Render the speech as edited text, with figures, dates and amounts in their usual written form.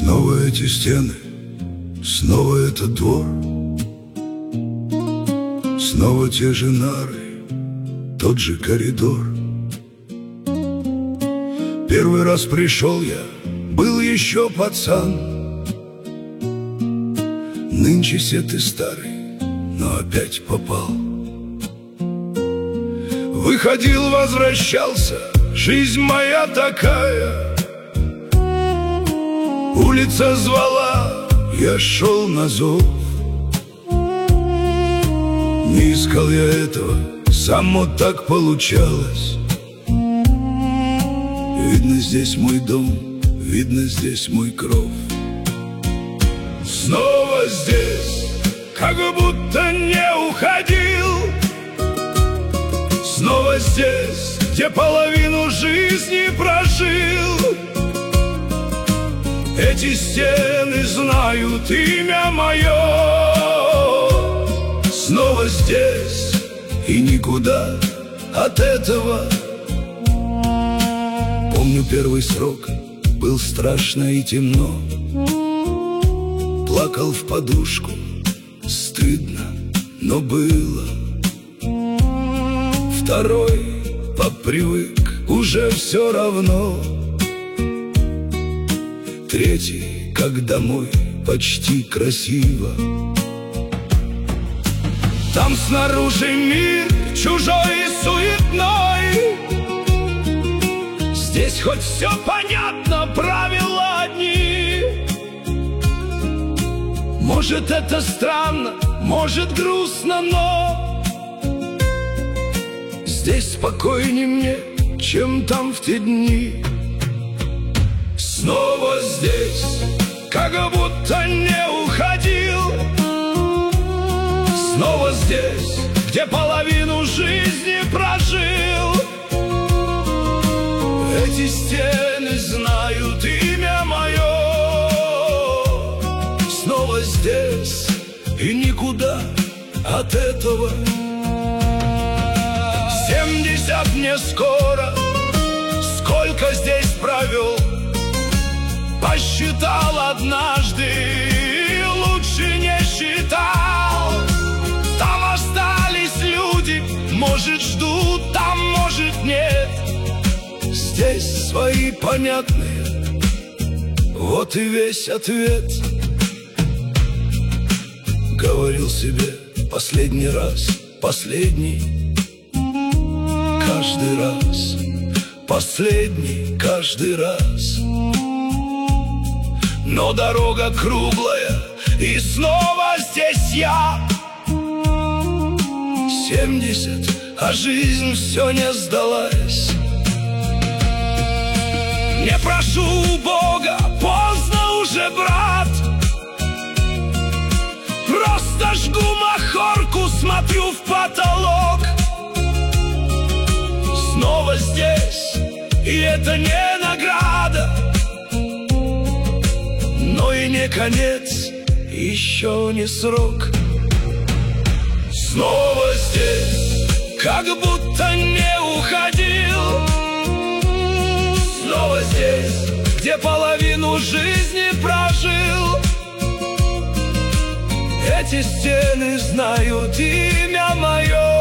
Снова эти стены, снова этот двор, снова те же нары, тот же коридор. Первый раз пришел я, был еще пацан. Нынче сед и старый, но опять попал. Выходил, возвращался, жизнь моя такая. Улица звала, я шел на зов. Не искал я этого, само так получалось. Видно, здесь мой дом, видно, здесь мой кров. Снова здесь, как будто не уходил. Снова здесь, где половину жизни прожил. Эти стены знают имя мое. Снова здесь, и никуда от этого. Помню первый срок, был страшно и темно. Плакал в подушку, стыдно, но было. Второй попривык, уже все равно. Третий, как домой, почти красиво. Там снаружи мир чужой и суетной. Здесь хоть все понятно, правила одни. Может, это странно, может, грустно, но здесь спокойнее мне, чем там в те дни. Снова здесь, как будто не уходил. Снова здесь, где половину жизни прожил. Эти стены знают имя мое. Снова здесь, и никуда от этого. 70 мне скоро, сколько здесь провел. Посчитал однажды, лучше не считал. Там остались люди, может, ждут, там, может, нет. Здесь свои понятные, вот и весь ответ. Говорил себе последний раз, последний. Каждый раз, последний, каждый раз. Но дорога круглая, и снова здесь я. 70, а жизнь все не сдалась. Не прошу у Бога, поздно уже, брат. Просто жгу махорку, смотрю в потолок. Снова здесь, и это не награда, но и не конец, еще не срок. Снова здесь, как будто не уходил. Снова здесь, где половину жизни прожил. Эти стены знают имя мое.